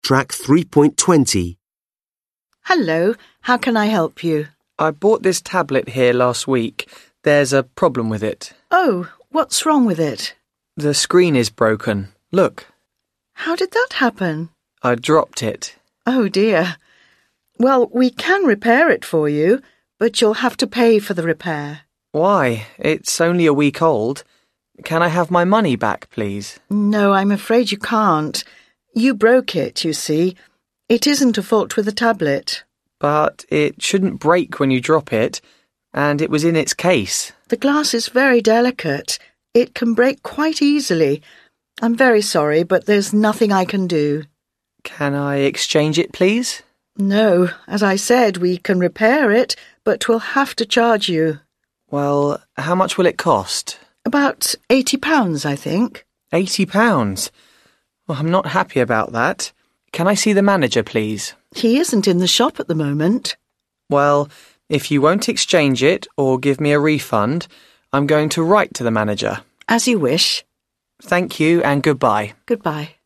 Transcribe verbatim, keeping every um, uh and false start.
Track three point twenty. Hello, how can I help you? I bought this tablet here last week. There's a problem with it. Oh, what's wrong with it? The screen is broken. Look. How did that happen? I dropped it. Oh dear. Well, we can repair it for you, but you'll have to pay for the repair. Why? It's only a week old. Can I have my money back, please? No, I'm afraid you can't. You broke it, you see. It isn't a fault with the tablet. But it shouldn't break when you drop it, and it was in its case. The glass is very delicate. It can break quite easily. I'm very sorry, but there's nothing I can do. Can I exchange it, please? No, as I said, we can repair it, but we'll have to charge you. Well, how much will it cost? About eighty pounds, I think. Eighty pounds? Well, I'm not happy about that. Can I see the manager, please? He isn't in the shop at the moment. Well, if you won't exchange it or give me a refund, I'm going to write to the manager. As you wish. Thank you and goodbye. Goodbye.